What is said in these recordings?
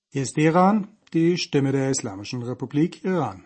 Hier ist Iran, die Stimme der Islamischen Republik Iran.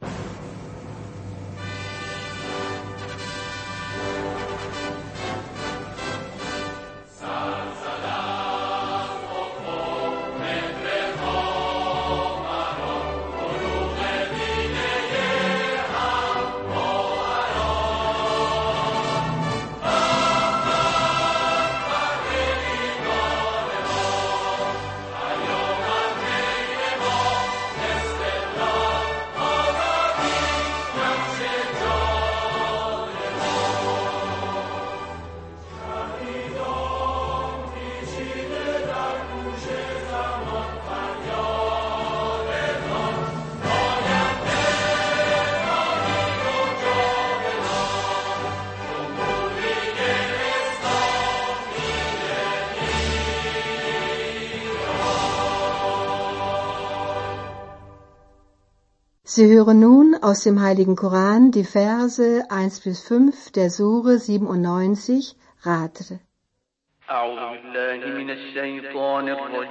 Sie hören nun aus dem Heiligen Koran die Verse 1 bis 5 der Sure 97, Radr. أعوذ بالله من الشيطان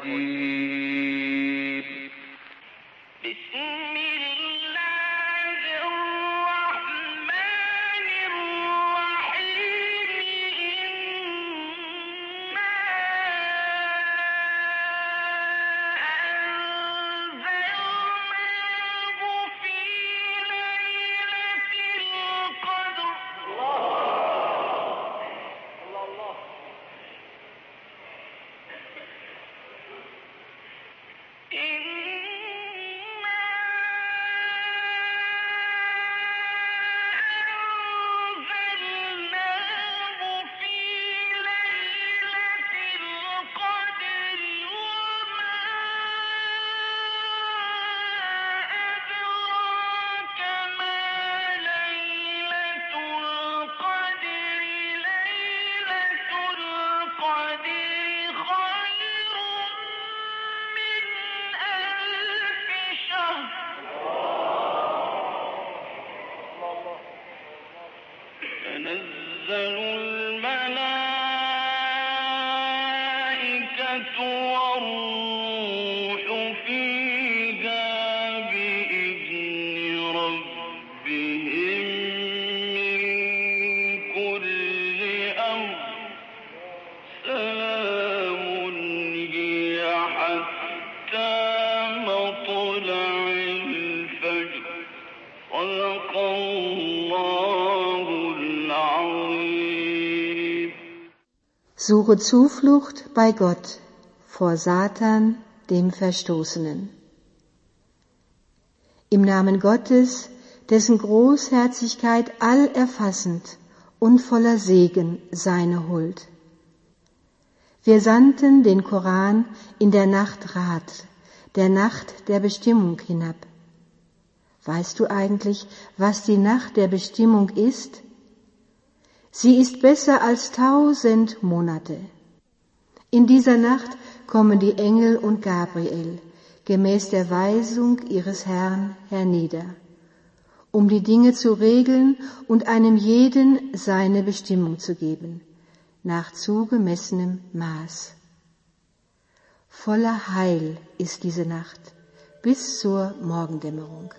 الرجيم بسم الله الرحمن الرحيم إنا أنزلناه في ليلة القدر تنزل الملائكة والروح فيها بإذن ربهم من كل أمر سلام هي حتى مطلع الفجر صدق الله العظيم. Suche Zuflucht bei Gott vor Satan, dem Verstoßenen. Im Namen Gottes, dessen Großherzigkeit allerfassend und voller Segen seine Huld. Wir sandten den Koran in der Nacht Radr, der Nacht der Bestimmung hinab. Weißt du eigentlich, was die Nacht der Bestimmung ist? Sie ist besser als 1000 Monate. In dieser Nacht kommen die Engel und Gabriel, gemäß der Weisung ihres Herrn, hernieder, um die Dinge zu regeln und einem jeden seine Bestimmung zu geben, nach zugemessenem Maß. Voller Heil ist diese Nacht bis zur Morgendämmerung.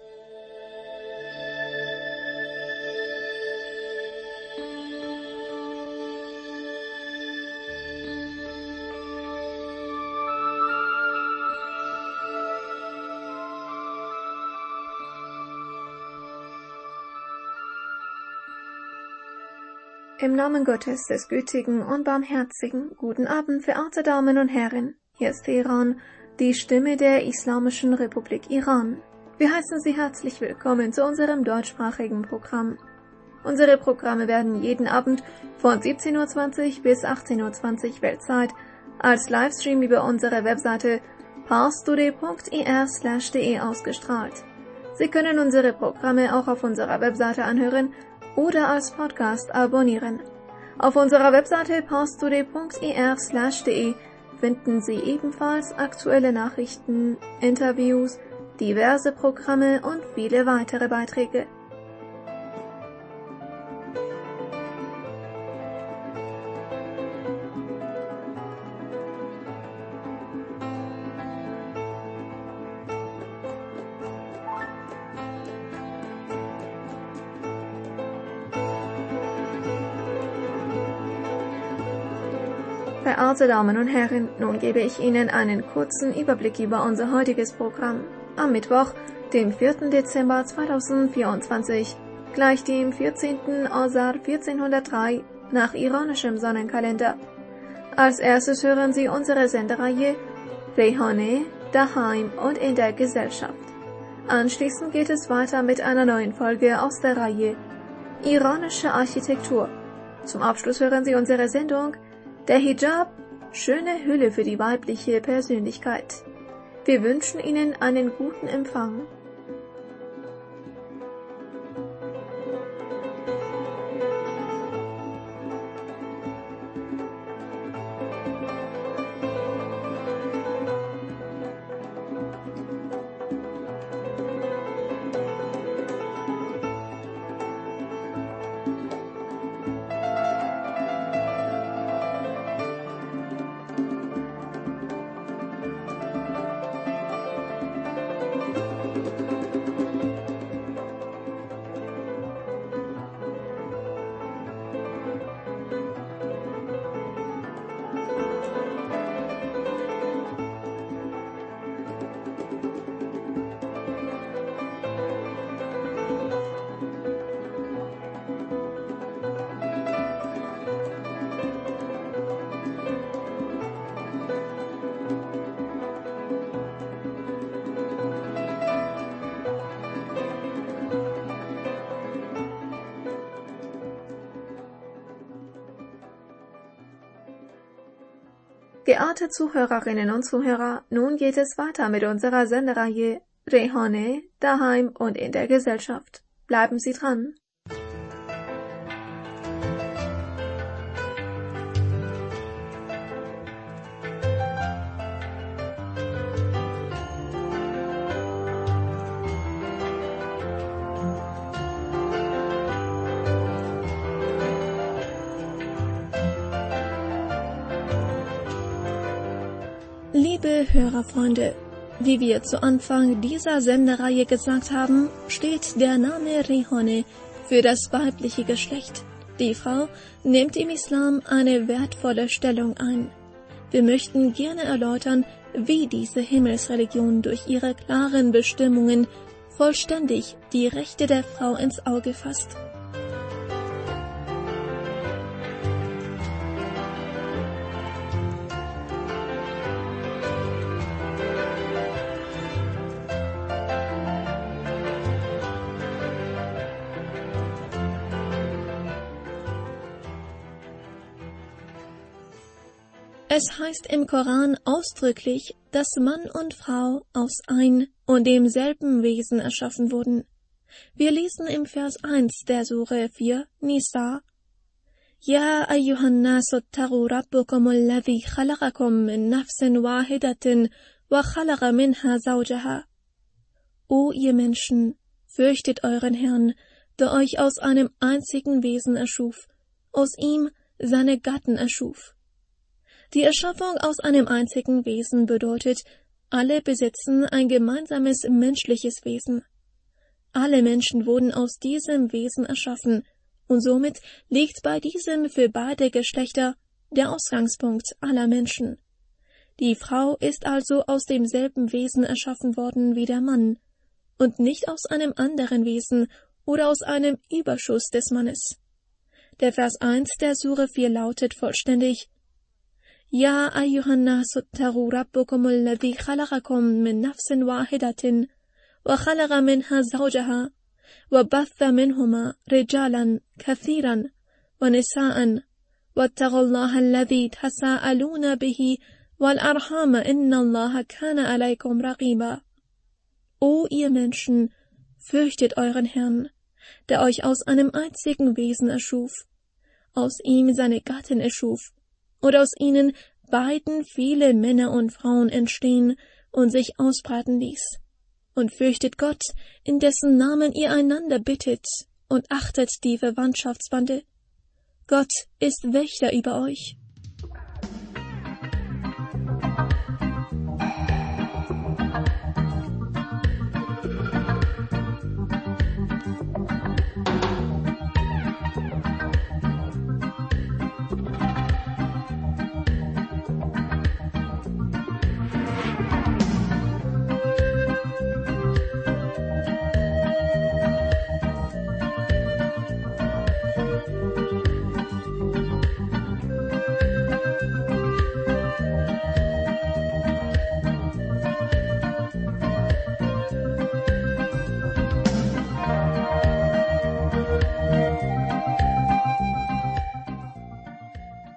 Im Namen Gottes, des Gütigen und Barmherzigen, guten Abend, verehrte Damen und Herren. Hier ist Iran, die Stimme der Islamischen Republik Iran. Wir heißen Sie herzlich willkommen zu unserem deutschsprachigen Programm. Unsere Programme werden jeden Abend von 17:20 bis 18:20 Weltzeit als Livestream über unsere Webseite parstoday.ir/de ausgestrahlt. Sie können unsere Programme auch auf unserer Webseite anhören oder als Podcast abonnieren. Auf unserer Webseite parstoday.ir/de finden Sie ebenfalls aktuelle Nachrichten, Interviews, diverse Programme und viele weitere Beiträge. Verehrte Damen und Herren, nun gebe ich Ihnen einen kurzen Überblick über unser heutiges Programm. Am Mittwoch, dem 4. Dezember 2024, gleich dem 14. Asar 1403 nach iranischem Sonnenkalender. Als erstes hören Sie unsere Sendereihe Rehane, daheim und in der Gesellschaft. Anschließend geht es weiter mit einer neuen Folge aus der Reihe Iranische Architektur. Zum Abschluss hören Sie unsere Sendung Der Hijab, schöne Hülle für die weibliche Persönlichkeit. Wir wünschen Ihnen einen guten Empfang. Geehrte Zuhörerinnen und Zuhörer, nun geht es weiter mit unserer Sendereihe Rehane, daheim und in der Gesellschaft. Bleiben Sie dran. Liebe Hörerfreunde, wie wir zu Anfang dieser Sendereihe gesagt haben, steht der Name Rehane für das weibliche Geschlecht. Die Frau nimmt im Islam eine wertvolle Stellung ein. Wir möchten gerne erläutern, wie diese Himmelsreligion durch ihre klaren Bestimmungen vollständig die Rechte der Frau ins Auge fasst. Es heißt im Koran ausdrücklich, dass Mann und Frau aus ein und demselben Wesen erschaffen wurden. Wir lesen im Vers 1 der Sure 4, Nisa: Ja ayyuhan nasu ittaqu rabbakum alladhi khalaqakum min nafsin wahidatin wa khalaqa minha zawjaha. O ihr Menschen, fürchtet euren Herrn, der euch aus einem einzigen Wesen erschuf, aus ihm seine Gatten erschuf. Die Erschaffung aus einem einzigen Wesen bedeutet, alle besitzen ein gemeinsames menschliches Wesen. Alle Menschen wurden aus diesem Wesen erschaffen, und somit liegt bei diesem für beide Geschlechter der Ausgangspunkt aller Menschen. Die Frau ist also aus demselben Wesen erschaffen worden wie der Mann, und nicht aus einem anderen Wesen oder aus einem Überschuss des Mannes. Der Vers 1 der Sure 4 lautet vollständig: Ja ayyuhan nasu ittaqu rabbakum alladhi khalaqakum min nafsin wahidatin wa khalaqa minha zawjaha wa batha minhuma rijalan kathiran wa nisaan wattaqullaha alladhi tasaaluna bihi wal arhama innallaha kana alaykum raqiba. O ihr Menschen, fürchtet euren Herrn, der euch aus einem einzigen Wesen erschuf, aus ihm seine Gatten erschuf, und aus ihnen beiden viele Männer und Frauen entstehen und sich ausbreiten ließ. Und fürchtet Gott, in dessen Namen ihr einander bittet, und achtet die Verwandtschaftsbande. Gott ist Wächter über euch.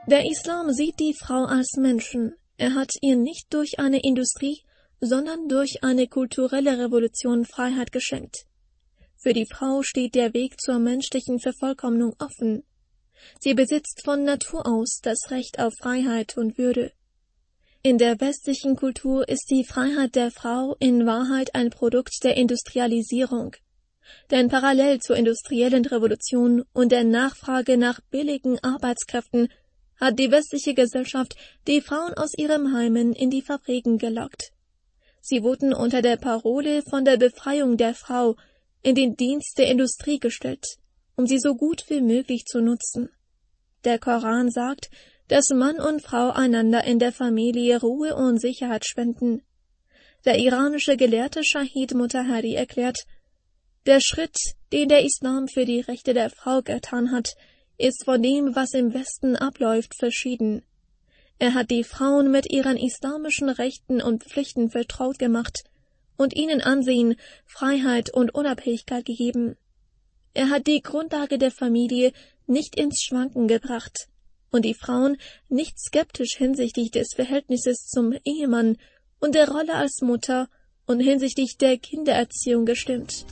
Der Islam sieht die Frau als Menschen. Er hat ihr nicht durch eine Industrie, sondern durch eine kulturelle Revolution Freiheit geschenkt. Für die Frau steht der Weg zur menschlichen Vervollkommnung offen. Sie besitzt von Natur aus das Recht auf Freiheit und Würde. In der westlichen Kultur ist die Freiheit der Frau in Wahrheit ein Produkt der Industrialisierung. Denn parallel zur industriellen Revolution und der Nachfrage nach billigen Arbeitskräften hat die westliche Gesellschaft die Frauen aus ihren Heimen in die Fabriken gelockt. Sie wurden unter der Parole von der Befreiung der Frau in den Dienst der Industrie gestellt, um sie so gut wie möglich zu nutzen. Der Koran sagt, dass Mann und Frau einander in der Familie Ruhe und Sicherheit spenden. Der iranische Gelehrte Shahid Mutahari erklärt, der Schritt, den der Islam für die Rechte der Frau getan hat, ist von dem, was im Westen abläuft, verschieden. Er hat die Frauen mit ihren islamischen Rechten und Pflichten vertraut gemacht und ihnen Ansehen, Freiheit und Unabhängigkeit gegeben. Er hat die Grundlage der Familie nicht ins Schwanken gebracht und die Frauen nicht skeptisch hinsichtlich des Verhältnisses zum Ehemann und der Rolle als Mutter und hinsichtlich der Kindererziehung gestimmt.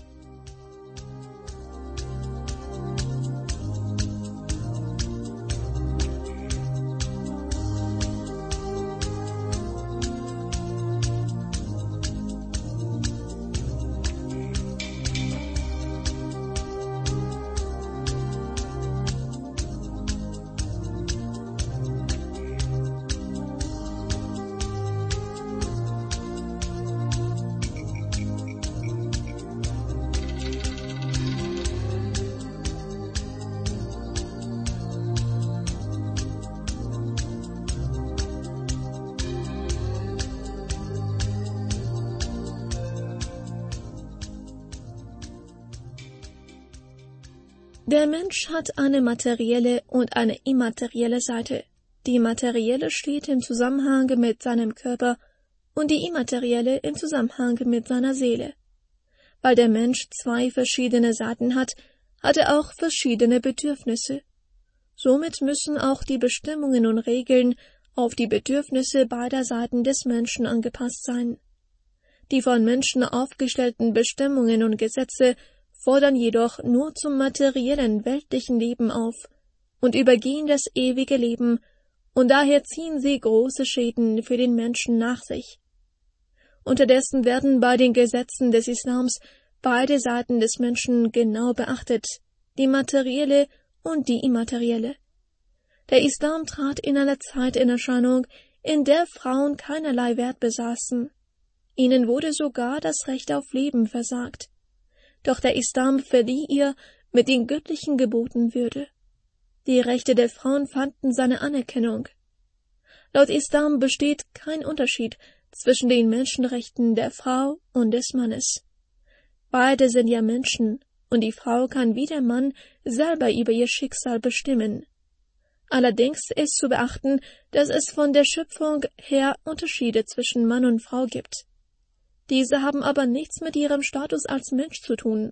Der Mensch hat eine materielle und eine immaterielle Seite. Die materielle steht im Zusammenhang mit seinem Körper und die immaterielle im Zusammenhang mit seiner Seele. Weil der Mensch zwei verschiedene Seiten hat, hat er auch verschiedene Bedürfnisse. Somit müssen auch die Bestimmungen und Regeln auf die Bedürfnisse beider Seiten des Menschen angepasst sein. Die von Menschen aufgestellten Bestimmungen und Gesetze fordern jedoch nur zum materiellen, weltlichen Leben auf und übergehen das ewige Leben, und daher ziehen sie große Schäden für den Menschen nach sich. Unterdessen werden bei den Gesetzen des Islams beide Seiten des Menschen genau beachtet, die materielle und die immaterielle. Der Islam trat in einer Zeit in Erscheinung, in der Frauen keinerlei Wert besaßen. Ihnen wurde sogar das Recht auf Leben versagt. Doch der Islam verlieh ihr mit den göttlichen Geboten Würde. Die Rechte der Frauen fanden seine Anerkennung. Laut Islam besteht kein Unterschied zwischen den Menschenrechten der Frau und des Mannes. Beide sind ja Menschen, und die Frau kann wie der Mann selber über ihr Schicksal bestimmen. Allerdings ist zu beachten, dass es von der Schöpfung her Unterschiede zwischen Mann und Frau gibt. Diese haben aber nichts mit ihrem Status als Mensch zu tun.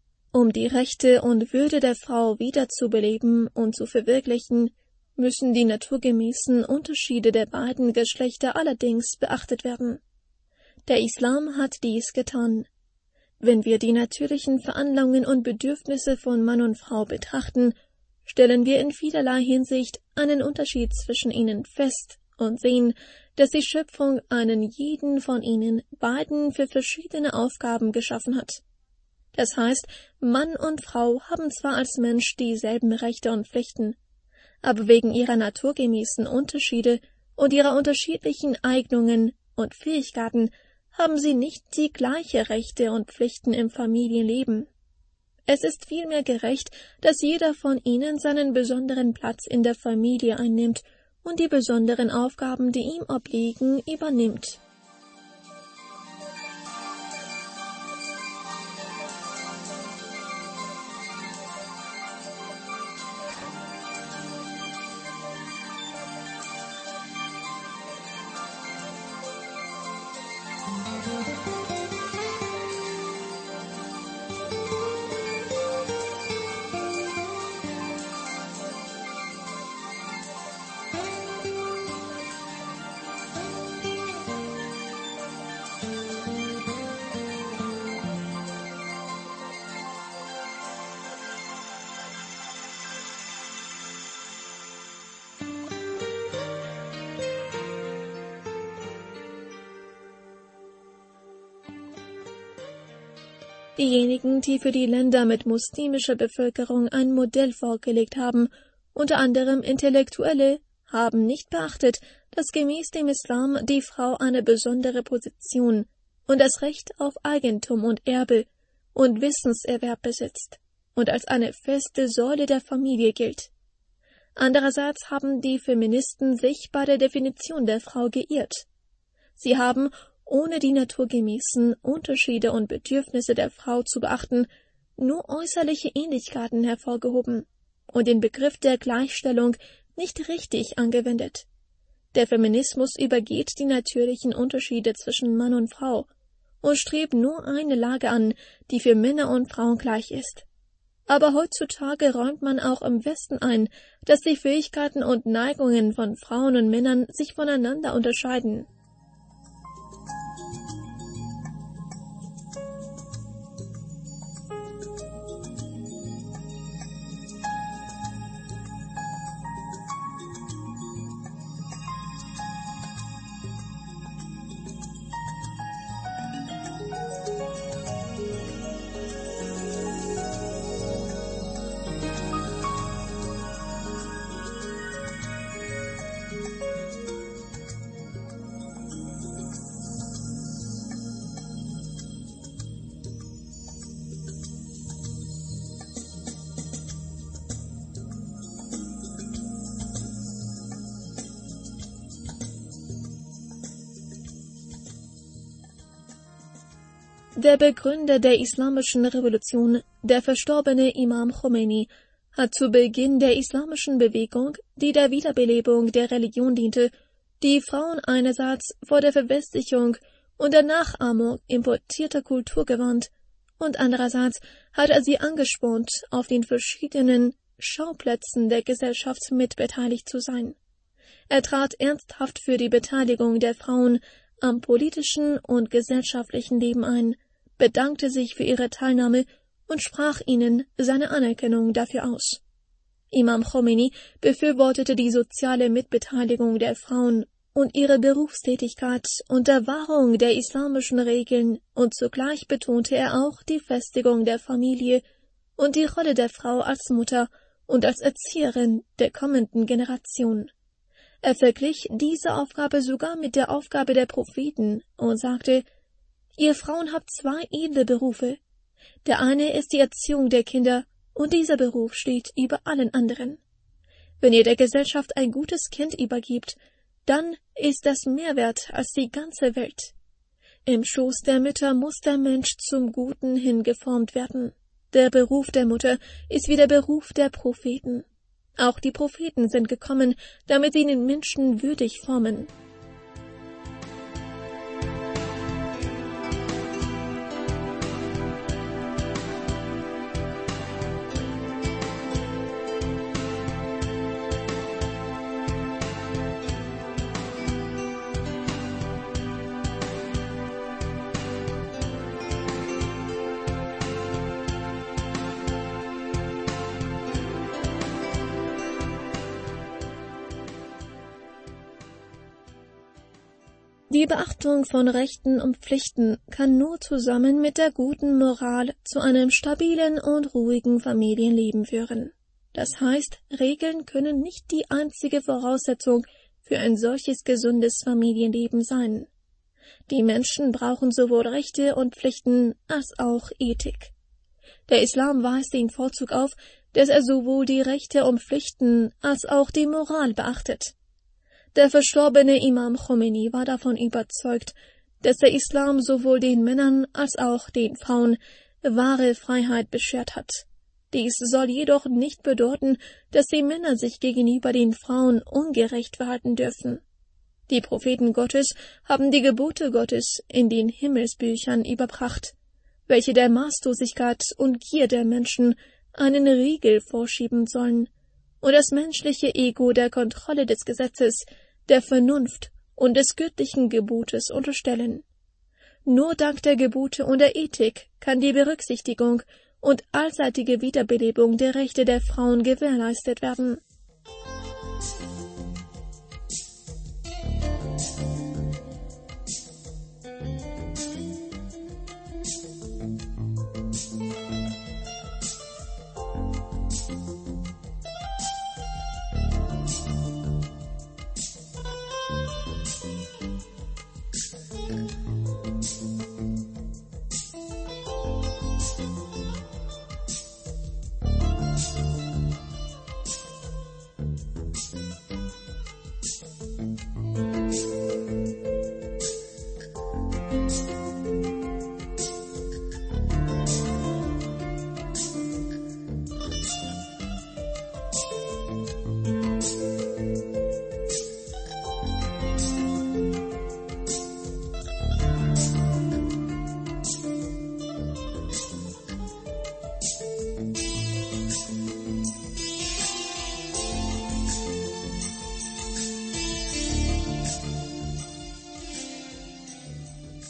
Um die Rechte und Würde der Frau wiederzubeleben und zu verwirklichen, müssen die naturgemäßen Unterschiede der beiden Geschlechter allerdings beachtet werden. Der Islam hat dies getan. Wenn wir die natürlichen Veranlagungen und Bedürfnisse von Mann und Frau betrachten, stellen wir in vielerlei Hinsicht einen Unterschied zwischen ihnen fest und sehen, dass die Schöpfung einen jeden von ihnen beiden für verschiedene Aufgaben geschaffen hat. Das heißt, Mann und Frau haben zwar als Mensch dieselben Rechte und Pflichten, aber wegen ihrer naturgemäßen Unterschiede und ihrer unterschiedlichen Eignungen und Fähigkeiten haben sie nicht die gleiche Rechte und Pflichten im Familienleben. Es ist vielmehr gerecht, dass jeder von ihnen seinen besonderen Platz in der Familie einnimmt und die besonderen Aufgaben, die ihm obliegen, übernimmt. Diejenigen, die für die Länder mit muslimischer Bevölkerung ein Modell vorgelegt haben, unter anderem Intellektuelle, haben nicht beachtet, dass gemäß dem Islam die Frau eine besondere Position und das Recht auf Eigentum und Erbe und Wissenserwerb besitzt und als eine feste Säule der Familie gilt. Andererseits haben die Feministen sich bei der Definition der Frau geirrt. Sie haben, ohne die naturgemäßen Unterschiede und Bedürfnisse der Frau zu beachten, nur äußerliche Ähnlichkeiten hervorgehoben und den Begriff der Gleichstellung nicht richtig angewendet. Der Feminismus übergeht die natürlichen Unterschiede zwischen Mann und Frau und strebt nur eine Lage an, die für Männer und Frauen gleich ist. Aber heutzutage räumt man auch im Westen ein, dass die Fähigkeiten und Neigungen von Frauen und Männern sich voneinander unterscheiden. Der Begründer der islamischen Revolution, der verstorbene Imam Khomeini, hat zu Beginn der islamischen Bewegung, die der Wiederbelebung der Religion diente, die Frauen einerseits vor der Verwestlichung und der Nachahmung importierter Kultur gewarnt, und andererseits hat er sie angespornt, auf den verschiedenen Schauplätzen der Gesellschaft mitbeteiligt zu sein. Er trat ernsthaft für die Beteiligung der Frauen am politischen und gesellschaftlichen Leben ein, bedankte sich für ihre Teilnahme und sprach ihnen seine Anerkennung dafür aus. Imam Khomeini befürwortete die soziale Mitbeteiligung der Frauen und ihre Berufstätigkeit unter Wahrung der islamischen Regeln, und zugleich betonte er auch die Festigung der Familie und die Rolle der Frau als Mutter und als Erzieherin der kommenden Generation. Er verglich diese Aufgabe sogar mit der Aufgabe der Propheten und sagte: Ihr Frauen habt zwei edle Berufe. Der eine ist die Erziehung der Kinder, und dieser Beruf steht über allen anderen. Wenn ihr der Gesellschaft ein gutes Kind übergibt, dann ist das mehr wert als die ganze Welt. Im Schoß der Mütter muss der Mensch zum Guten hingeformt werden. Der Beruf der Mutter ist wie der Beruf der Propheten. Auch die Propheten sind gekommen, damit sie den Menschen würdig formen. Die Beachtung von Rechten und Pflichten kann nur zusammen mit der guten Moral zu einem stabilen und ruhigen Familienleben führen. Das heißt, Regeln können nicht die einzige Voraussetzung für ein solches gesundes Familienleben sein. Die Menschen brauchen sowohl Rechte und Pflichten als auch Ethik. Der Islam weist den Vorzug auf, dass er sowohl die Rechte und Pflichten als auch die Moral beachtet. Der verstorbene Imam Khomeini war davon überzeugt, dass der Islam sowohl den Männern als auch den Frauen wahre Freiheit beschert hat. Dies soll jedoch nicht bedeuten, dass die Männer sich gegenüber den Frauen ungerecht verhalten dürfen. Die Propheten Gottes haben die Gebote Gottes in den Himmelsbüchern überbracht, welche der Maßlosigkeit und Gier der Menschen einen Riegel vorschieben sollen und das menschliche Ego der Kontrolle des Gesetzes, der Vernunft und des göttlichen Gebotes unterstellen. Nur dank der Gebote und der Ethik kann die Berücksichtigung und allseitige Wiederbelebung der Rechte der Frauen gewährleistet werden.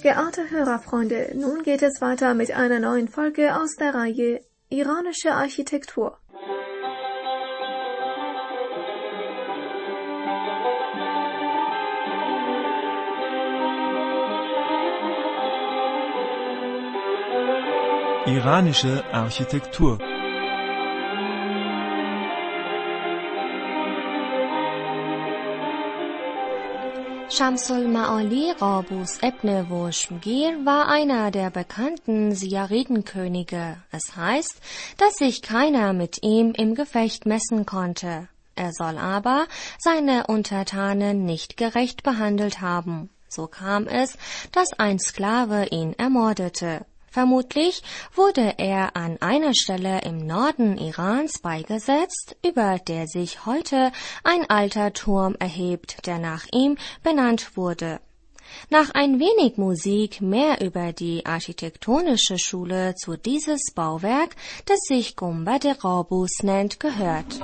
Geehrte Hörerfreunde, nun geht es weiter mit einer neuen Folge aus der Reihe Iranische Architektur. Iranische Architektur. Shamsul Ma'ali Qabus ibn Wushmgir war einer der bekannten Ziaridenkönige. Es heißt, dass sich keiner mit ihm im Gefecht messen konnte. Er soll aber seine Untertanen nicht gerecht behandelt haben. So kam es, dass ein Sklave ihn ermordete. Vermutlich wurde er an einer Stelle im Norden Irans beigesetzt, über der sich heute ein alter Turm erhebt, der nach ihm benannt wurde. Nach ein wenig Musik mehr über die architektonische Schule zu dieses Bauwerk, das sich Gumbad-e Qabus nennt, gehört.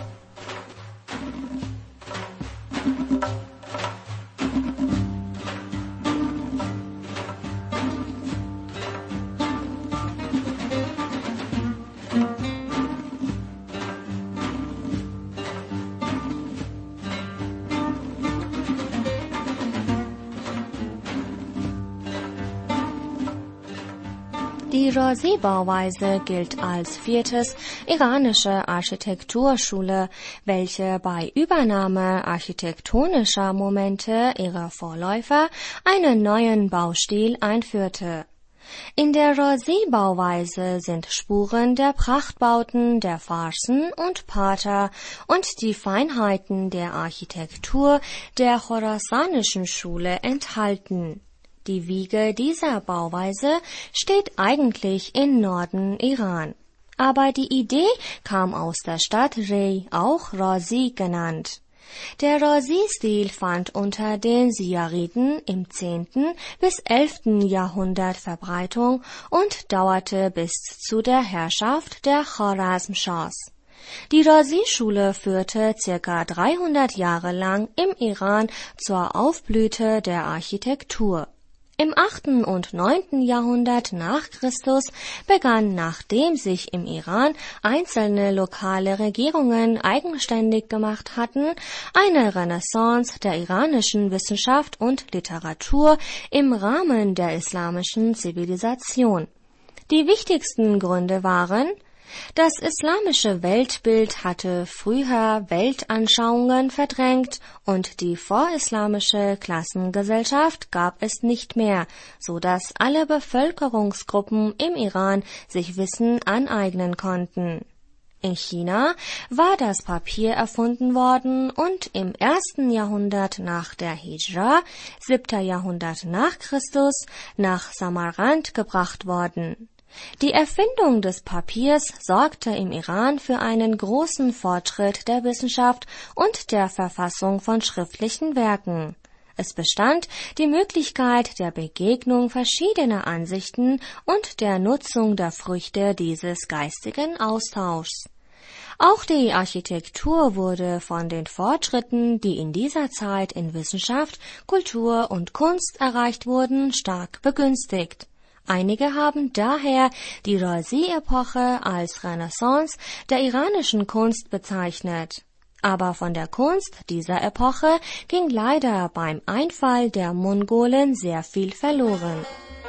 Die Razi-Bauweise gilt als viertes iranische Architekturschule, welche bei Übernahme architektonischer Momente ihrer Vorläufer einen neuen Baustil einführte. In der Razi-Bauweise sind Spuren der Prachtbauten der Farsen und Parther und die Feinheiten der Architektur der chorasanischen Schule enthalten. Die Wiege dieser Bauweise steht eigentlich im Norden Iran. Aber die Idee kam aus der Stadt Rey, auch Razi genannt. Der Razi-Stil fand unter den Ziariden im 10. bis 11. Jahrhundert Verbreitung und dauerte bis zu der Herrschaft der Chorasmschahs. Die Razi-Schule führte ca. 300 Jahre lang im Iran zur Aufblüte der Architektur. Im 8. und 9. Jahrhundert nach Christus begann, nachdem sich im Iran einzelne lokale Regierungen eigenständig gemacht hatten, eine Renaissance der iranischen Wissenschaft und Literatur im Rahmen der islamischen Zivilisation. Die wichtigsten Gründe waren: Das islamische Weltbild hatte früher Weltanschauungen verdrängt und die vorislamische Klassengesellschaft gab es nicht mehr, so dass alle Bevölkerungsgruppen im Iran sich Wissen aneignen konnten. In China war das Papier erfunden worden und im 1. Jahrhundert nach der Hijra, 7. Jahrhundert nach Christus, nach Samarkand gebracht worden. Die Erfindung des Papiers sorgte im Iran für einen großen Fortschritt der Wissenschaft und der Verfassung von schriftlichen Werken. Es bestand die Möglichkeit der Begegnung verschiedener Ansichten und der Nutzung der Früchte dieses geistigen Austauschs. Auch die Architektur wurde von den Fortschritten, die in dieser Zeit in Wissenschaft, Kultur und Kunst erreicht wurden, stark begünstigt. Einige haben daher die Razi-Epoche als Renaissance der iranischen Kunst bezeichnet. Aber von der Kunst dieser Epoche ging leider beim Einfall der Mongolen sehr viel verloren.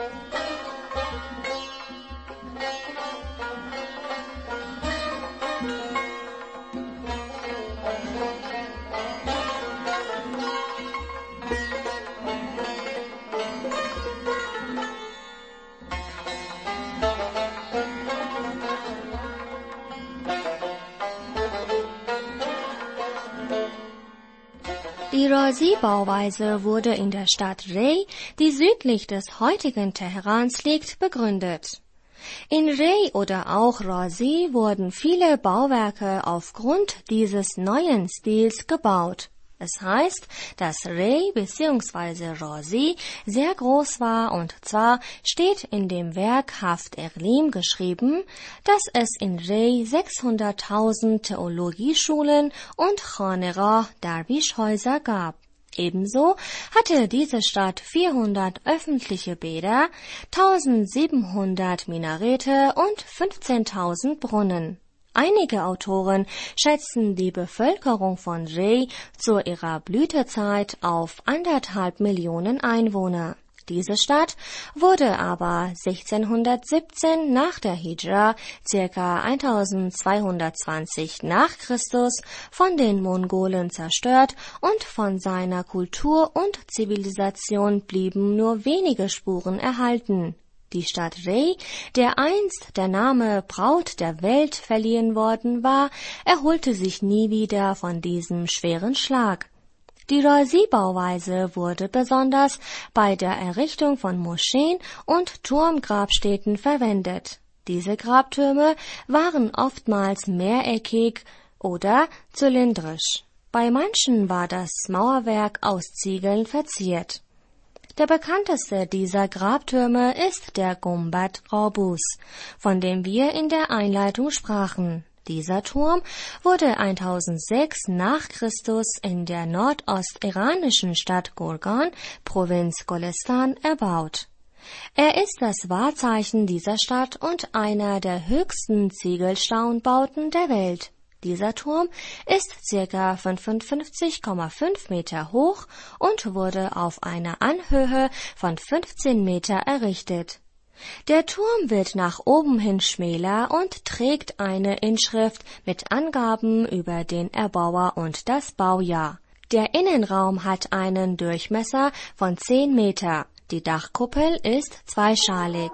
Die Razi-Bauweise wurde in der Stadt Rey, die südlich des heutigen Teherans liegt, begründet. In Rey oder auch Razi wurden viele Bauwerke aufgrund dieses neuen Stils gebaut. Es heißt, dass Rey bzw. Razi sehr groß war, und zwar steht in dem Werk Haft Erlim geschrieben, dass es in Rey 600.000 Theologieschulen und Khanegah, Derwischhäuser gab. Ebenso hatte diese Stadt 400 öffentliche Bäder, 1700 Minarete und 15.000 Brunnen. Einige Autoren schätzen die Bevölkerung von Rey zu ihrer Blütezeit auf 1,5 Millionen Einwohner. Diese Stadt wurde aber 1617 nach der Hijra, ca. 1220 nach Christus, von den Mongolen zerstört und von seiner Kultur und Zivilisation blieben nur wenige Spuren erhalten. Die Stadt Rey, der einst der Name Braut der Welt verliehen worden war, erholte sich nie wieder von diesem schweren Schlag. Die Razi-Bauweise wurde besonders bei der Errichtung von Moscheen und Turmgrabstätten verwendet. Diese Grabtürme waren oftmals mehreckig oder zylindrisch. Bei manchen war das Mauerwerk aus Ziegeln verziert. Der bekannteste dieser Grabtürme ist der Gumbad Qaubus, von dem wir in der Einleitung sprachen. Dieser Turm wurde 1006 nach Christus in der nordostiranischen Stadt Gorgan, Provinz Golestan, erbaut. Er ist das Wahrzeichen dieser Stadt und einer der höchsten Ziegelsteinbauten der Welt. Dieser Turm ist ca. 55,5 Meter hoch und wurde auf einer Anhöhe von 15 Meter errichtet. Der Turm wird nach oben hin schmäler und trägt eine Inschrift mit Angaben über den Erbauer und das Baujahr. Der Innenraum hat einen Durchmesser von 10 Meter. Die Dachkuppel ist zweischalig.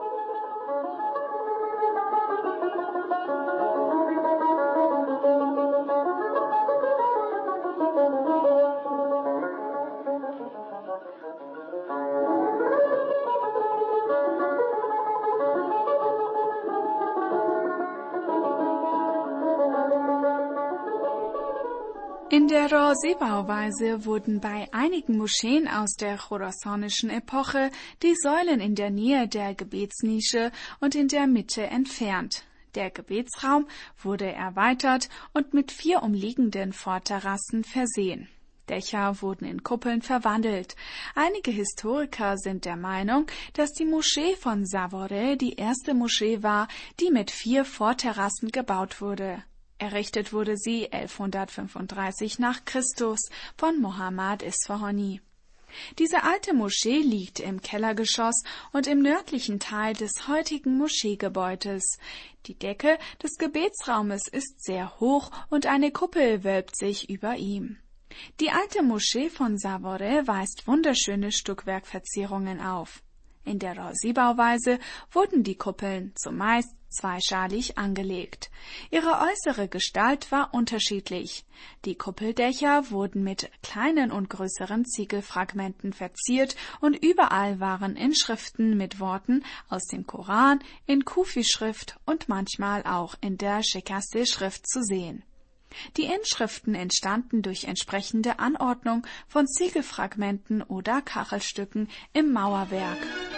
In der Razi-Bauweise wurden bei einigen Moscheen aus der chorasanischen Epoche die Säulen in der Nähe der Gebetsnische und in der Mitte entfernt. Der Gebetsraum wurde erweitert und mit 4 umliegenden Vorterrassen versehen. Dächer wurden in Kuppeln verwandelt. Einige Historiker sind der Meinung, dass die Moschee von Savoreh die erste Moschee war, die mit 4 Vorterrassen gebaut wurde. Errichtet wurde sie 1135 nach Christus von Mohammad Isfahani. Diese alte Moschee liegt im Kellergeschoss und im nördlichen Teil des heutigen Moscheegebäudes. Die Decke des Gebetsraumes ist sehr hoch und eine Kuppel wölbt sich über ihm. Die alte Moschee von Savoreh weist wunderschöne Stuckwerkverzierungen auf. In der Razi-Bauweise wurden die Kuppeln zumeist zweischalig angelegt. Ihre äußere Gestalt war unterschiedlich. Die Kuppeldächer wurden mit kleinen und größeren Ziegelfragmenten verziert und überall waren Inschriften mit Worten aus dem Koran, in Kufi-Schrift und manchmal auch in der Shikaste-Schrift zu sehen. Die Inschriften entstanden durch entsprechende Anordnung von Ziegelfragmenten oder Kachelstücken im Mauerwerk.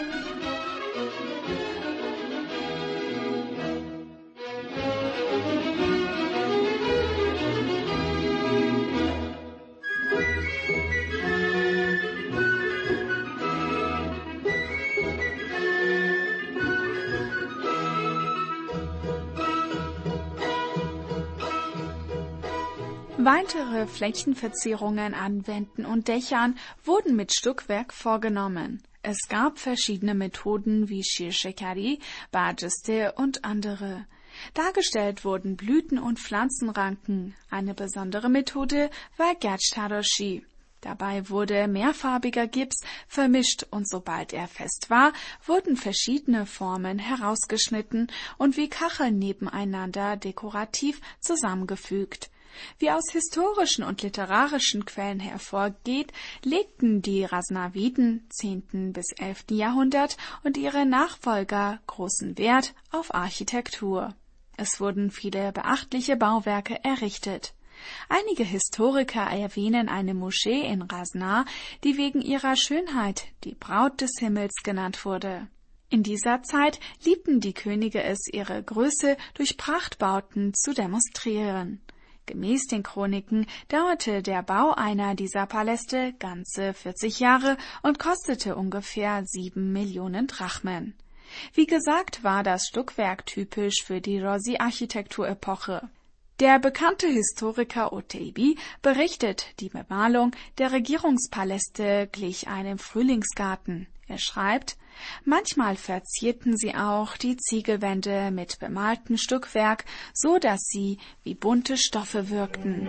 Weitere Flächenverzierungen an Wänden und Dächern wurden mit Stuckwerk vorgenommen. Es gab verschiedene Methoden wie Shir-Shekari, Bajeste und andere. Dargestellt wurden Blüten- und Pflanzenranken. Eine besondere Methode war Gachtaroshi. Dabei wurde mehrfarbiger Gips vermischt und sobald er fest war, wurden verschiedene Formen herausgeschnitten und wie Kacheln nebeneinander dekorativ zusammengefügt. Wie aus historischen und literarischen Quellen hervorgeht, legten die Ghaznawiden 10. bis 11. Jahrhundert und ihre Nachfolger großen Wert auf Architektur. Es wurden viele beachtliche Bauwerke errichtet. Einige Historiker erwähnen eine Moschee in Ghazna, die wegen ihrer Schönheit die Braut des Himmels genannt wurde. In dieser Zeit liebten die Könige es, ihre Größe durch Prachtbauten zu demonstrieren. Gemäß den Chroniken dauerte der Bau einer dieser Paläste ganze 40 Jahre und kostete ungefähr 7 Millionen Drachmen. Wie gesagt, war das Stuckwerk typisch für die Rosi-Architekturepoche. Der bekannte Historiker Oteibi berichtet, die Bemalung der Regierungspaläste glich einem Frühlingsgarten. Er schreibt, manchmal verzierten sie auch die Ziegelwände mit bemaltem Stuckwerk, so dass sie wie bunte Stoffe wirkten.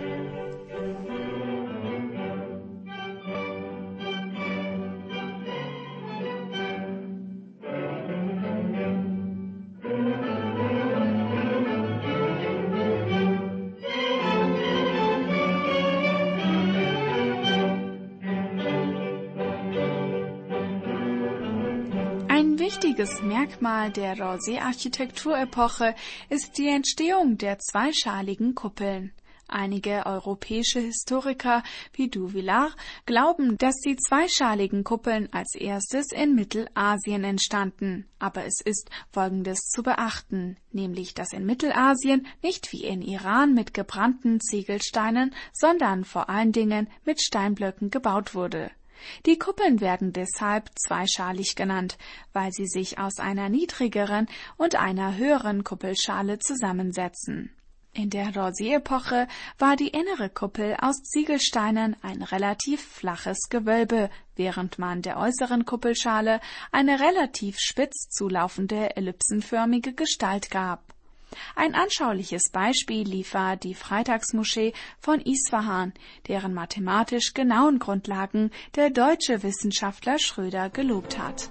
Ein wichtiges Merkmal der Rosi-Architekturepoche ist die Entstehung der zweischaligen Kuppeln. Einige europäische Historiker wie Duvillard glauben, dass die zweischaligen Kuppeln als erstes in Mittelasien entstanden. Aber es ist Folgendes zu beachten, nämlich dass in Mittelasien nicht wie in Iran mit gebrannten Ziegelsteinen, sondern vor allen Dingen mit Steinblöcken gebaut wurde. Die Kuppeln werden deshalb zweischalig genannt, weil sie sich aus einer niedrigeren und einer höheren Kuppelschale zusammensetzen. In der Rosi-Epoche war die innere Kuppel aus Ziegelsteinen ein relativ flaches Gewölbe, während man der äußeren Kuppelschale eine relativ spitz zulaufende ellipsenförmige Gestalt gab. Ein anschauliches Beispiel liefert die Freitagsmoschee von Isfahan, deren mathematisch genauen Grundlagen der deutsche Wissenschaftler Schröder gelobt hat.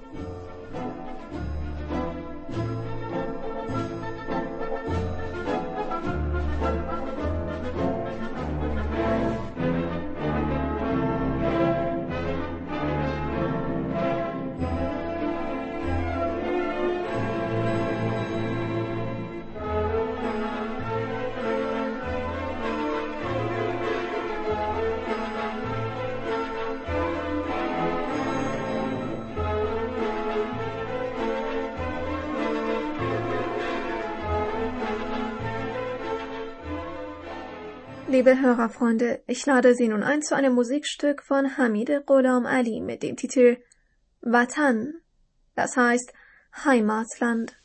Liebe Hörerfreunde, ich lade Sie nun ein zu einem Musikstück von Hamid Ghulam Ali mit dem Titel Watan, das heißt Heimatland.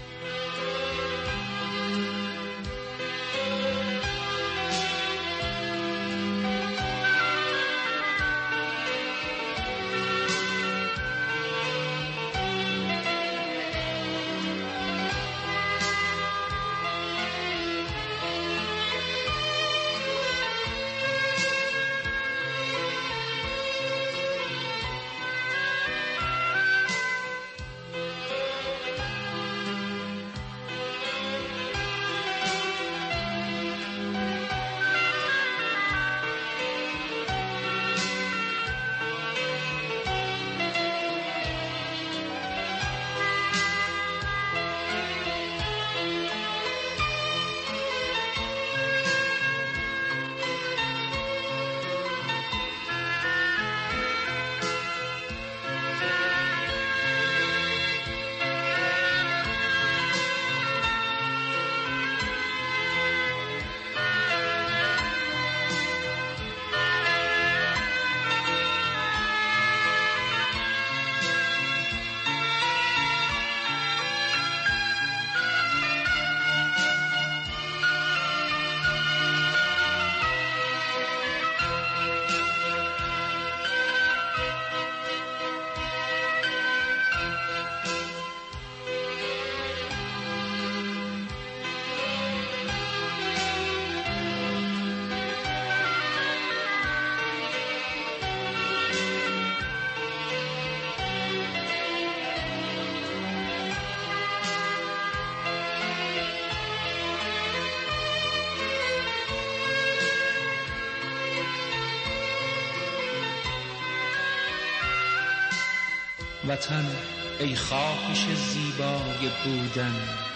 وطن ای خواهش زیبای بودن،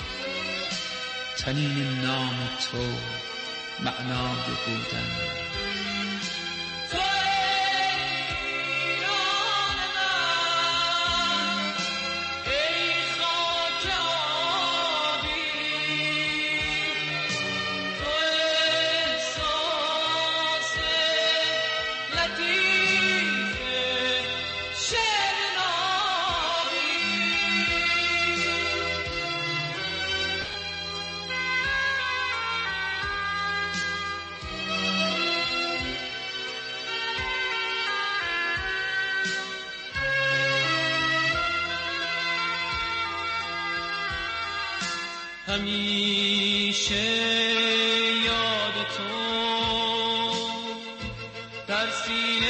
طنین نام تو معنای بودن. همیشه یاد تو در سینه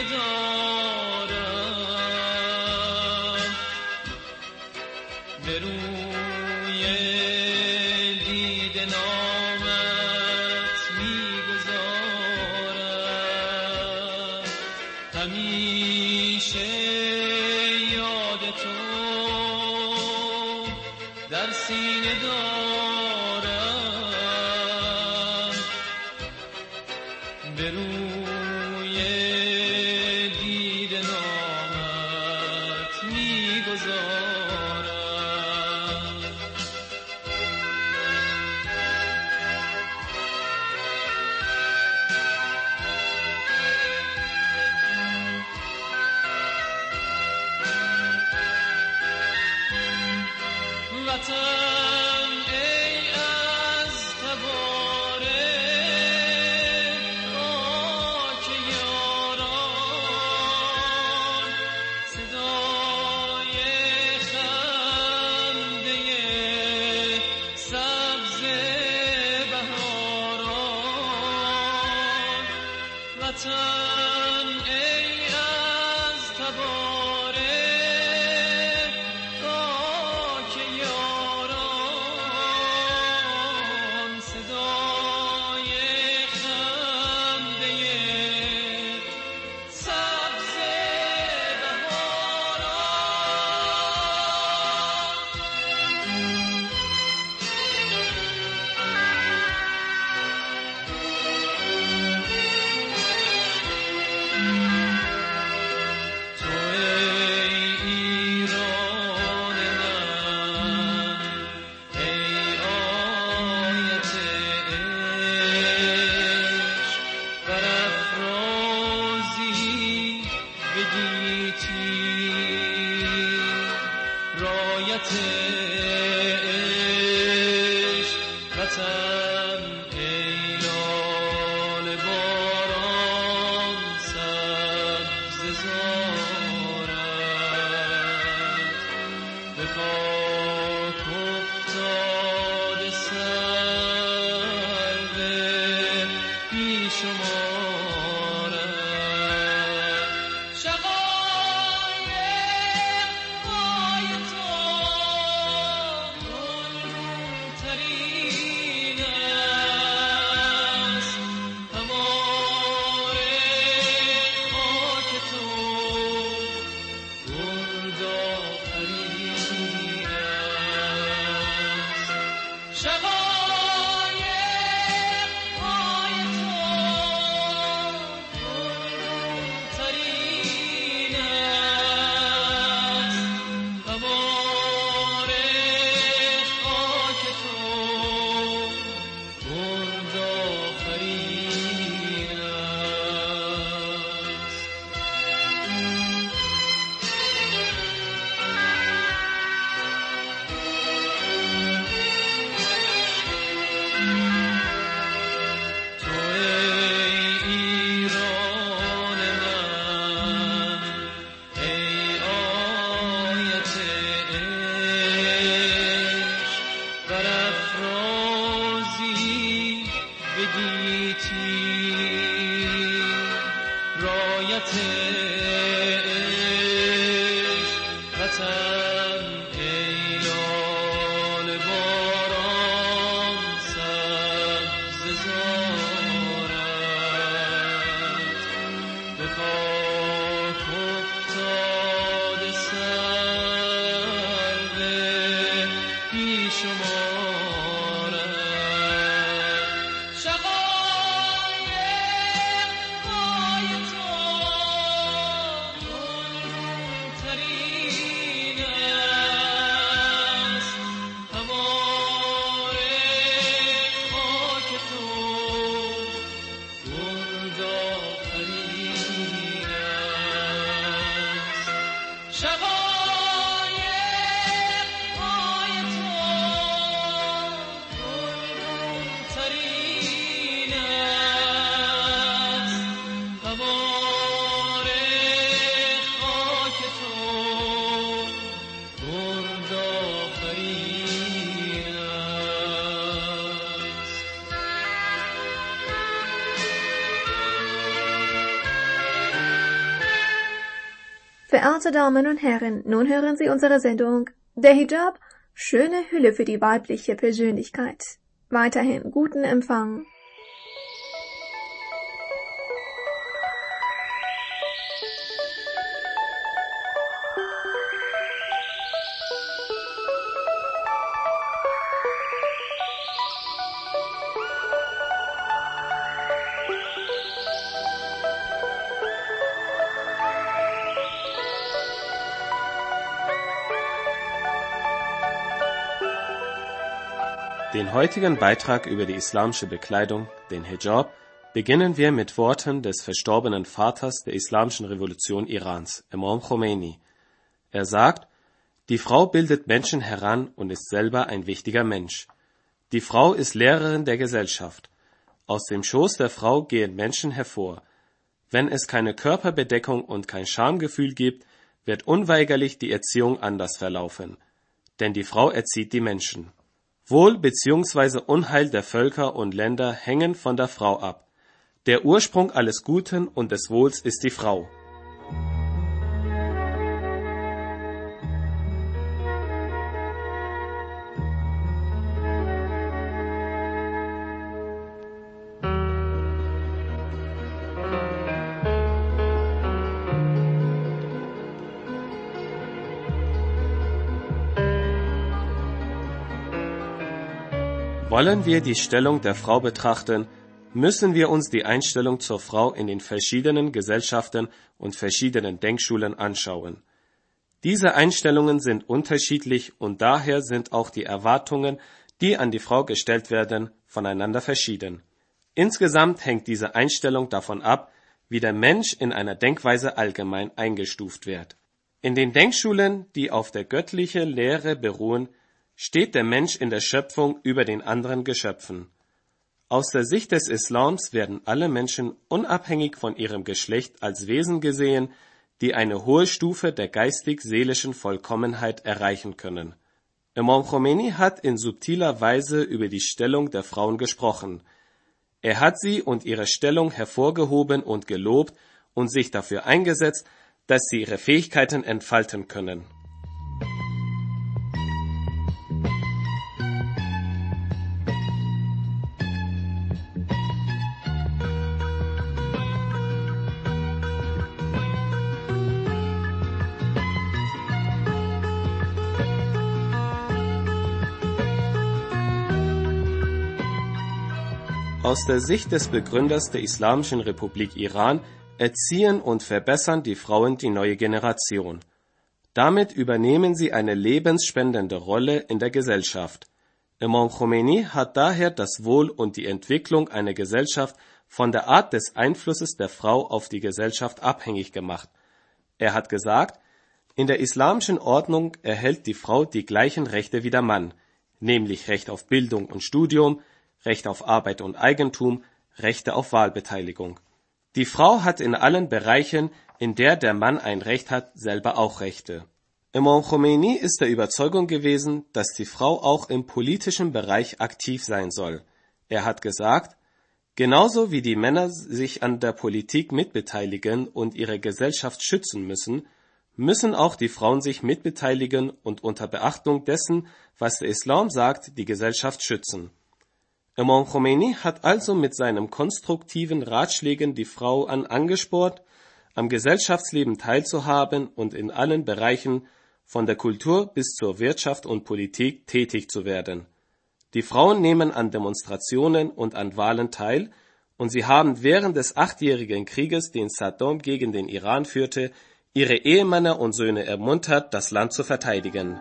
دارم، به روی دیده نامت میگذارم، همیشه یاد تو در سینه دارم، به روی دیده نامت میگذارم. وطن ای از تباره خاک یاران، صدای خنده سبز بهاران، وطن ای از تباره رایت عشق، وطن ای لاله باران سبزه زارت، به خاک افتاده سرو بی شمارت. رایت عشق، وطن ای لاله باران سبزه زارت، به خاک افتاده سرو بی شمارت. ترین Verehrte Damen und Herren, nun hören Sie unsere Sendung Der Hijab, schöne Hülle für die weibliche Persönlichkeit. Weiterhin guten Empfang. Den heutigen Beitrag über die islamische Bekleidung, den Hijab, beginnen wir mit Worten des verstorbenen Vaters der islamischen Revolution Irans, Imam Khomeini. Er sagt, die Frau bildet Menschen heran und ist selber ein wichtiger Mensch. Die Frau ist Lehrerin der Gesellschaft. Aus dem Schoß der Frau gehen Menschen hervor. Wenn es keine Körperbedeckung und kein Schamgefühl gibt, wird unweigerlich die Erziehung anders verlaufen. Denn die Frau erzieht die Menschen. Wohl bzw. Unheil der Völker und Länder hängen von der Frau ab. Der Ursprung alles Guten und des Wohls ist die Frau. Wollen wir die Stellung der Frau betrachten, müssen wir uns die Einstellung zur Frau in den verschiedenen Gesellschaften und verschiedenen Denkschulen anschauen. Diese Einstellungen sind unterschiedlich und daher sind auch die Erwartungen, die an die Frau gestellt werden, voneinander verschieden. Insgesamt hängt diese Einstellung davon ab, wie der Mensch in einer Denkweise allgemein eingestuft wird. In den Denkschulen, die auf der göttlichen Lehre beruhen, steht der Mensch in der Schöpfung über den anderen Geschöpfen. Aus der Sicht des Islams werden alle Menschen unabhängig von ihrem Geschlecht als Wesen gesehen, die eine hohe Stufe der geistig-seelischen Vollkommenheit erreichen können. Imam Khomeini hat in subtiler Weise über die Stellung der Frauen gesprochen. Er hat sie und ihre Stellung hervorgehoben und gelobt und sich dafür eingesetzt, dass sie ihre Fähigkeiten entfalten können. Aus der Sicht des Begründers der Islamischen Republik Iran erziehen und verbessern die Frauen die neue Generation. Damit übernehmen sie eine lebensspendende Rolle in der Gesellschaft. Imam Khomeini hat daher das Wohl und die Entwicklung einer Gesellschaft von der Art des Einflusses der Frau auf die Gesellschaft abhängig gemacht. Er hat gesagt, in der islamischen Ordnung erhält die Frau die gleichen Rechte wie der Mann, nämlich Recht auf Bildung und Studium, Recht auf Arbeit und Eigentum, Rechte auf Wahlbeteiligung. Die Frau hat in allen Bereichen, in der der Mann ein Recht hat, selber auch Rechte. Imam Khomeini ist der Überzeugung gewesen, dass die Frau auch im politischen Bereich aktiv sein soll. Er hat gesagt, genauso wie die Männer sich an der Politik mitbeteiligen und ihre Gesellschaft schützen müssen, müssen auch die Frauen sich mitbeteiligen und unter Beachtung dessen, was der Islam sagt, die Gesellschaft schützen. Imam Khomeini hat also mit seinen konstruktiven Ratschlägen die Frau angespornt, am Gesellschaftsleben teilzuhaben und in allen Bereichen, von der Kultur bis zur Wirtschaft und Politik, tätig zu werden. Die Frauen nehmen an Demonstrationen und an Wahlen teil, und sie haben während des 8-jährigen Krieges, den Saddam gegen den Iran führte, ihre Ehemänner und Söhne ermuntert, das Land zu verteidigen.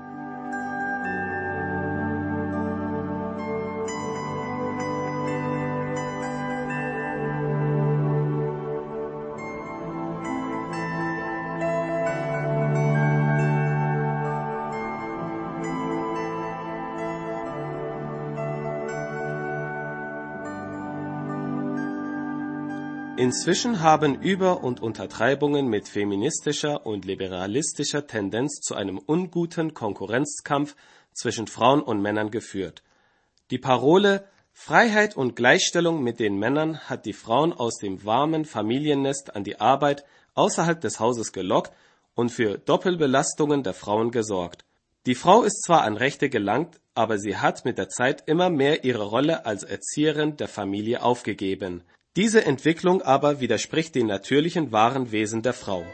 Inzwischen haben Über- und Untertreibungen mit feministischer und liberalistischer Tendenz zu einem unguten Konkurrenzkampf zwischen Frauen und Männern geführt. Die Parole Freiheit und Gleichstellung mit den Männern hat die Frauen aus dem warmen Familiennest an die Arbeit außerhalb des Hauses gelockt und für Doppelbelastungen der Frauen gesorgt. Die Frau ist zwar an Rechte gelangt, aber sie hat mit der Zeit immer mehr ihre Rolle als Erzieherin der Familie aufgegeben. Diese Entwicklung aber widerspricht den natürlichen wahren Wesen der Frau.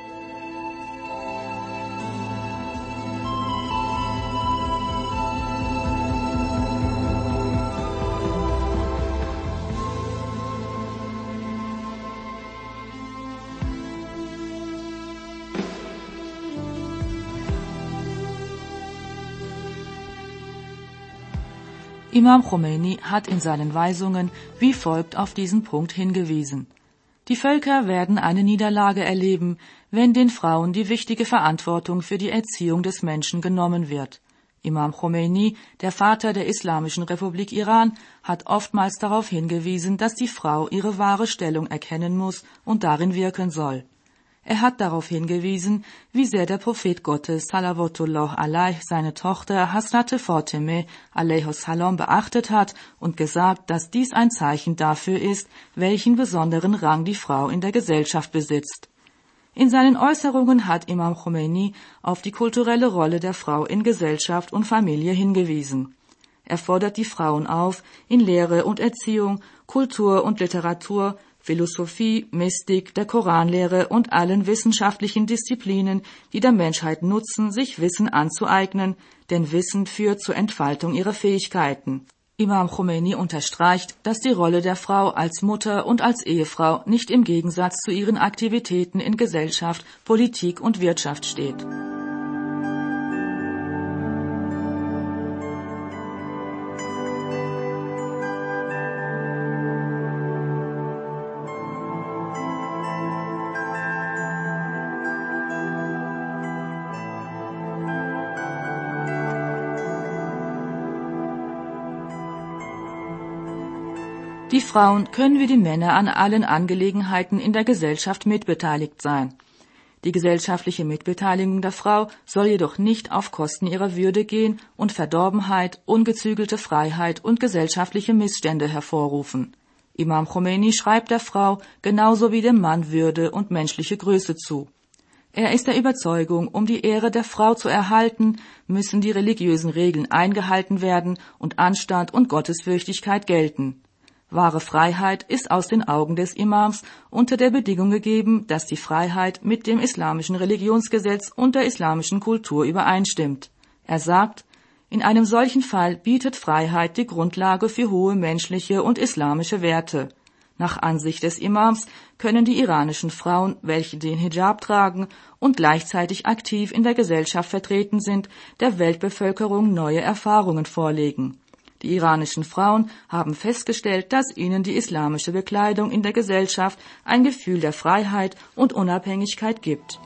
Imam Khomeini hat in seinen Weisungen wie folgt auf diesen Punkt hingewiesen. Die Völker werden eine Niederlage erleben, wenn den Frauen die wichtige Verantwortung für die Erziehung des Menschen genommen wird. Imam Khomeini, der Vater der Islamischen Republik Iran, hat oftmals darauf hingewiesen, dass die Frau ihre wahre Stellung erkennen muss und darin wirken soll. Er hat darauf hingewiesen, wie sehr der Prophet Gottes, Salawatullah alaih, seine Tochter Hazrat Fatimeh alaihissalam beachtet hat und gesagt, dass dies ein Zeichen dafür ist, welchen besonderen Rang die Frau in der Gesellschaft besitzt. In seinen Äußerungen hat Imam Khomeini auf die kulturelle Rolle der Frau in Gesellschaft und Familie hingewiesen. Er fordert die Frauen auf, in Lehre und Erziehung, Kultur und Literatur, Philosophie, Mystik, der Koranlehre und allen wissenschaftlichen Disziplinen, die der Menschheit nutzen, sich Wissen anzueignen, denn Wissen führt zur Entfaltung ihrer Fähigkeiten. Imam Khomeini unterstreicht, dass die Rolle der Frau als Mutter und als Ehefrau nicht im Gegensatz zu ihren Aktivitäten in Gesellschaft, Politik und Wirtschaft steht. Die Frauen können wie die Männer an allen Angelegenheiten in der Gesellschaft mitbeteiligt sein. Die gesellschaftliche Mitbeteiligung der Frau soll jedoch nicht auf Kosten ihrer Würde gehen und Verdorbenheit, ungezügelte Freiheit und gesellschaftliche Missstände hervorrufen. Imam Khomeini schreibt der Frau genauso wie dem Mann Würde und menschliche Größe zu. Er ist der Überzeugung, um die Ehre der Frau zu erhalten, müssen die religiösen Regeln eingehalten werden und Anstand und Gottesfürchtigkeit gelten. Wahre Freiheit ist aus den Augen des Imams unter der Bedingung gegeben, dass die Freiheit mit dem islamischen Religionsgesetz und der islamischen Kultur übereinstimmt. Er sagt, in einem solchen Fall bietet Freiheit die Grundlage für hohe menschliche und islamische Werte. Nach Ansicht des Imams können die iranischen Frauen, welche den Hijab tragen und gleichzeitig aktiv in der Gesellschaft vertreten sind, der Weltbevölkerung neue Erfahrungen vorlegen. Die iranischen Frauen haben festgestellt, dass ihnen die islamische Bekleidung in der Gesellschaft ein Gefühl der Freiheit und Unabhängigkeit gibt.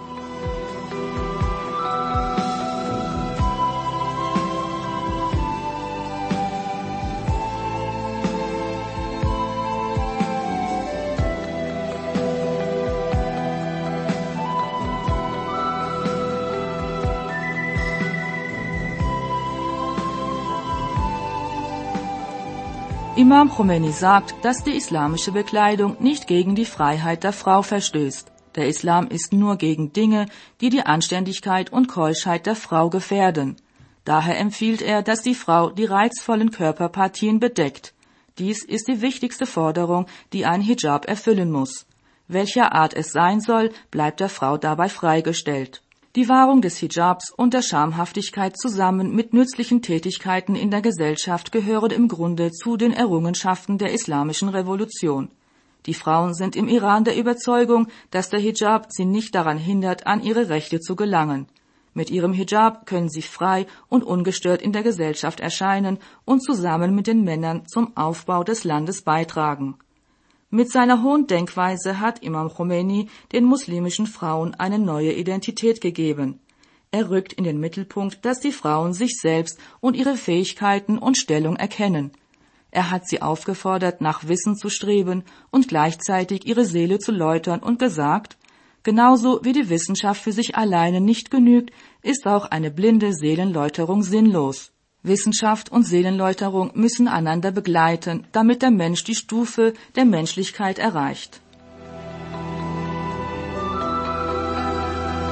Imam Khomeini sagt, dass die islamische Bekleidung nicht gegen die Freiheit der Frau verstößt. Der Islam ist nur gegen Dinge, die die Anständigkeit und Keuschheit der Frau gefährden. Daher empfiehlt er, dass die Frau die reizvollen Körperpartien bedeckt. Dies ist die wichtigste Forderung, die ein Hijab erfüllen muss. Welcher Art es sein soll, bleibt der Frau dabei freigestellt. Die Wahrung des Hijabs und der Schamhaftigkeit zusammen mit nützlichen Tätigkeiten in der Gesellschaft gehören im Grunde zu den Errungenschaften der islamischen Revolution. Die Frauen sind im Iran der Überzeugung, dass der Hijab sie nicht daran hindert, an ihre Rechte zu gelangen. Mit ihrem Hijab können sie frei und ungestört in der Gesellschaft erscheinen und zusammen mit den Männern zum Aufbau des Landes beitragen. Mit seiner hohen Denkweise hat Imam Khomeini den muslimischen Frauen eine neue Identität gegeben. Er rückt in den Mittelpunkt, dass die Frauen sich selbst und ihre Fähigkeiten und Stellung erkennen. Er hat sie aufgefordert, nach Wissen zu streben und gleichzeitig ihre Seele zu läutern und gesagt, genauso wie die Wissenschaft für sich alleine nicht genügt, ist auch eine blinde Seelenläuterung sinnlos. Wissenschaft und Seelenläuterung müssen einander begleiten, damit der Mensch die Stufe der Menschlichkeit erreicht.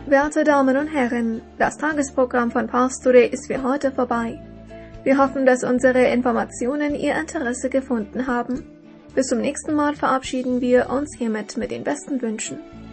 Werte Damen und Herren, das Tagesprogramm von Pastore ist für heute vorbei. Wir hoffen, dass unsere Informationen Ihr Interesse gefunden haben. Bis zum nächsten Mal verabschieden wir uns hiermit mit den besten Wünschen.